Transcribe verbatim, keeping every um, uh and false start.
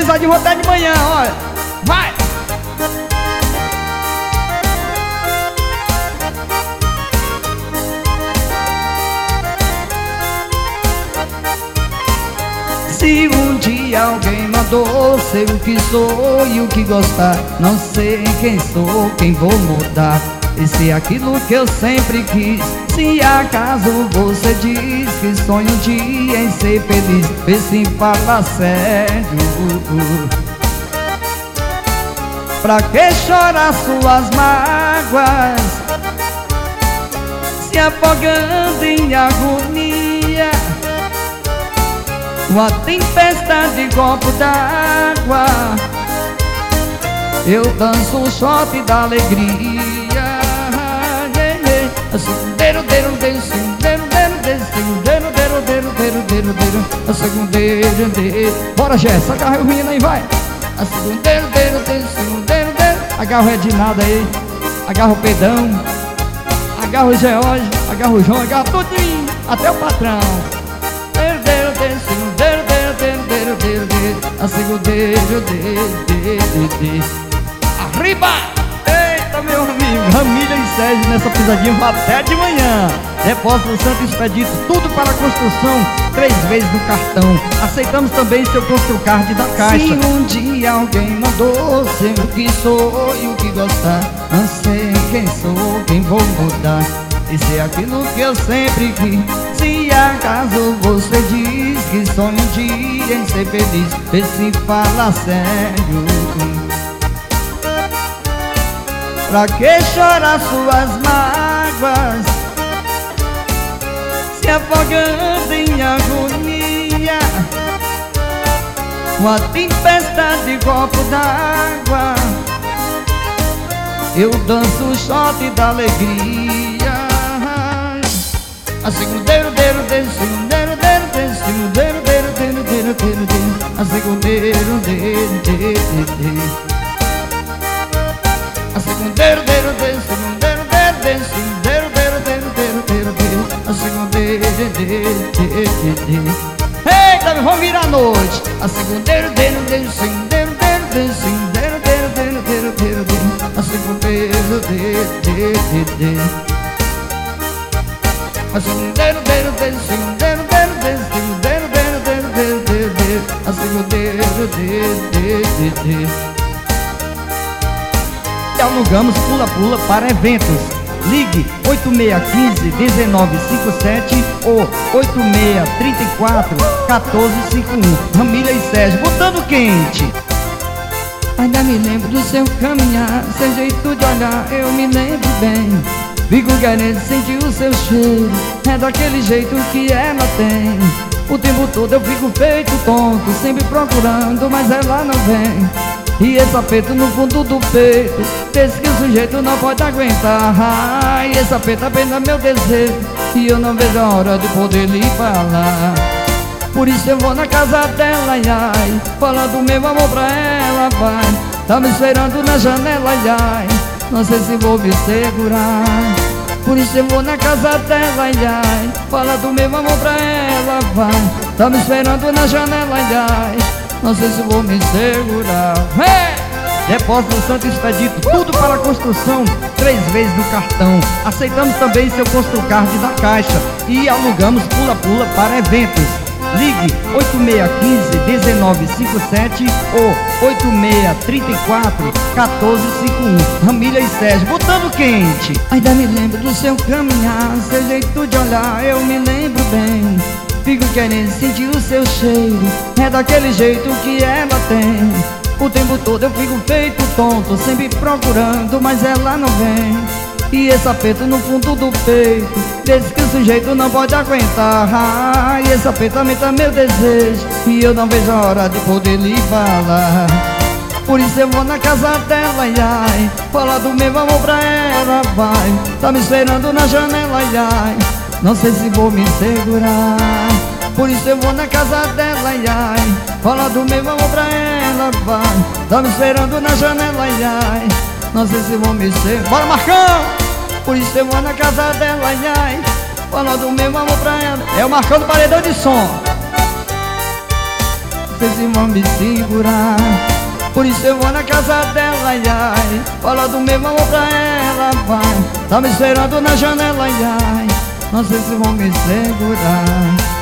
pisadinha, vou até de manhã, olha. Vai! Se um dia alguém mandou ser o que sou e o que gostar, não sei quem sou, quem vou mudar. E se aquilo que eu sempre quis, se acaso você diz que sonho um dia em ser feliz, vê se fala sério. Pra que chorar suas mágoas, se afogando em agonia? Uma tempestade, copo d'água, eu danço o shot da alegria. Segundero, deiro, deiro, segundero, deiro, deiro, segundero, deiro, deiro, deiro, deiro, deiro, segundero, deiro. Bora, Jéssica, agarra o menino aí, vai. Segundero, deiro, deiro, segundero, deiro. Agarra o Edinado aí, agarra o Pedão, agarra o George, agarra o João, agarra tudinho, até o patrão. Deiro, deiro, deiro, segundero, deiro, deiro, deiro, deiro, deiro, a segundero, deiro, deiro, deiro. Arriba! Eita, meu amigo, Ramília e Sérgio nessa pisadinha até de manhã. Depósito do Santo Expedito, tudo para a construção, três vezes no cartão. Aceitamos também seu Construcard da Caixa. Se um dia alguém mandou ser o que sou e o que gostar, não sei quem sou, quem vou mudar. E se é aquilo que eu sempre quis, se acaso você diz que sonho um dia em ser feliz, vê se fala sério. Pra que chorar suas mágoas, se afogando em agonia? Uma tempestade, copo d'água, eu danço o shot da alegria. A segundero, deiro, deiro, segundero, deiro, deiro, segundero, deiro, deiro, deiro, deiro, deiro, a segundero, deiro, deiro, deiro. A segundero, deiro, deiro, segundero, deiro, deiro, segundero, deiro, deiro, deiro, deiro, deiro, a segundero, deiro, deiro, deiro. Eita, vamos virar a noite. A segundero, deiro, deiro, segundero, deiro, deiro, segundero, deiro, deiro, deiro, deiro, deiro, a segundero, deiro, deiro, deiro. A segundero, deiro, deiro, segundero, deiro, deiro, segundero, deiro, deiro, deiro, deiro, deiro, a segundero, deiro, deiro, deiro. E alugamos pula-pula para eventos. Ligue oito seis um cinco, um nove cinco sete ou oito seis três quatro, um quatro cinco um. Ramília e Sérgio, botando quente. Ainda me lembro do seu caminhar, seu jeito de olhar, eu me lembro bem. Fico querendo sentir o seu cheiro, é daquele jeito que ela tem. O tempo todo eu fico feito tonto, sempre procurando, mas ela não vem. E esse aperto no fundo do peito, desse que o sujeito não pode aguentar. Ai, esse aperto apenas meu desejo, e eu não vejo a hora de poder lhe falar. Por isso eu vou na casa dela, ai, ai, falando meu amor pra ela, vai. Tá me esperando na janela, ai, ai, não sei se vou me segurar. Por isso eu vou na casa dela, ai, ai, falando meu amor pra ela, vai. Tá me esperando na janela, ai, ai, não sei se vou me segurar. Hey! Depósito do Santo Expedito, tudo para a construção, três vezes no cartão. Aceitamos também seu Construcard da Caixa e alugamos pula-pula para eventos. Ligue oito seis um cinco, um nove cinco sete ou oito seis três quatro, um quatro cinco um. Ramília e Sérgio, botando quente. Ainda me lembro do seu caminhar, seu jeito de olhar, eu me lembro bem. Fico querendo sentir o seu cheiro, é daquele jeito que ela tem. O tempo todo eu fico feito tonto, sempre procurando, mas ela não vem. E esse aperto no fundo do peito, desse que o sujeito não pode aguentar. Ah, e esse aperto aumenta meu desejo, e eu não vejo a hora de poder lhe falar. Por isso eu vou na casa dela, ai, ai, falar do meu amor pra ela, vai. Tá me esperando na janela, ai, ai, não sei se vou me segurar. Por isso eu vou na casa dela, ai, ai, falar do meu amor pra ela, vai. Tá me esperando na janela, ai, ai, não sei se vou me segurar. Bora, Marcão! Por isso eu vou na casa dela, ai, ai, falar do meu amor pra ela. É o Marcão do Paredão de Som. sei se vão me segurar. Por isso eu vou na casa dela, ai, ai, fala do meu amor pra ela, vai. Tá me esperando na janela, ai, ai, não sei se vão me segurar.